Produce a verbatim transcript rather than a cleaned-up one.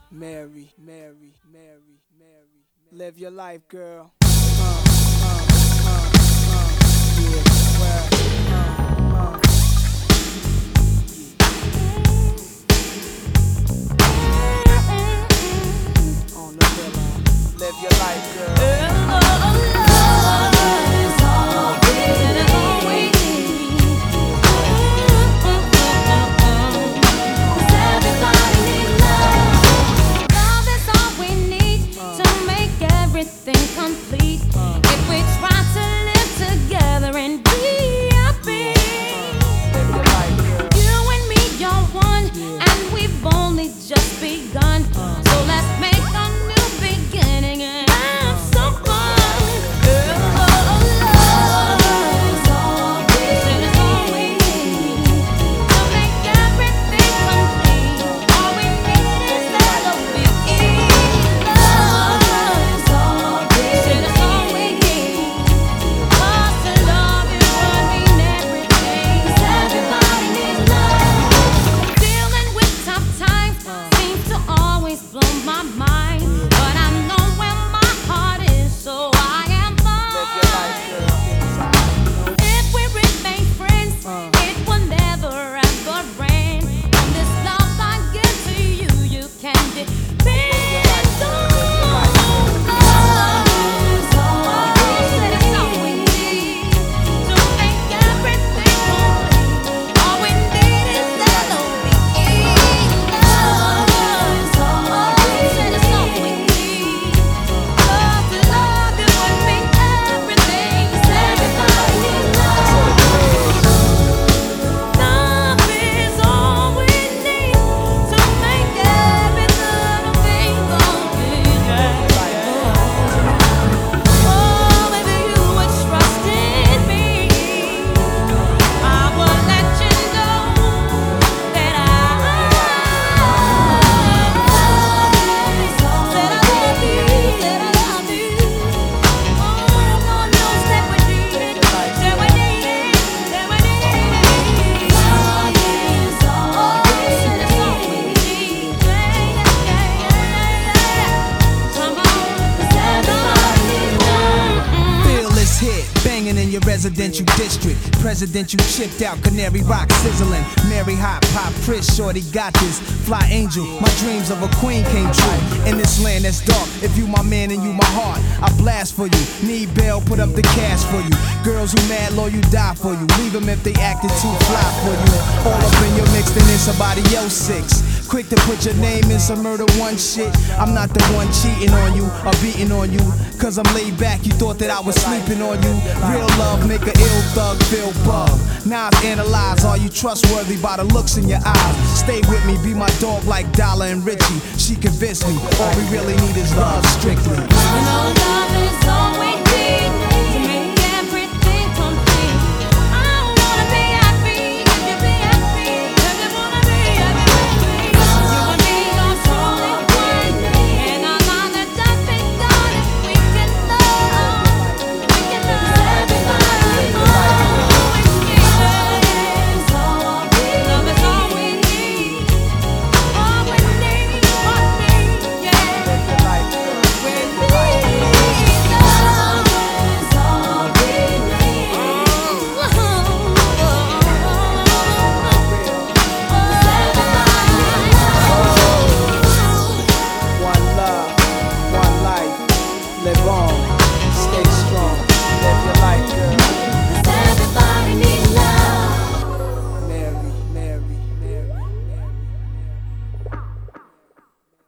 Mary, Mary, Mary, Mary. Live your life, girl. Uh, uh, uh, uh, yeah, well, uh, uh. On the pillow. Live your life, girl. Complete uh, if we try to live together and be happy. Uh, life, you and me are one, yeah. And we've only just begun. Uh, so let's make a new beginning and have some fun. Girl, love is all we need to make everything complete. All we need is L O V E. In your residential district, presidential chipped out, Canary Rock sizzling, Mary Hot Pop, Chris, shorty got this, fly angel, my dreams of a queen came true, in this land that's dark, if you my man and you my heart, I blast for you, need bail, put up the cash for you, girls who mad low, you die for you, leave them if they acted too fly for you, all up in your mix, then it's somebody else six. Quick to put your name in some murder one shit. I'm not the one cheating on you or beating on you. Cause I'm laid back, you thought that I was sleeping on you. Real love make a ill thug feel bug. Now I've analyzed, are you trustworthy by the looks in your eyes? Stay with me, be my dog like Dollar and Richie. She convinced me, all we really need is love strictly. You know love is all we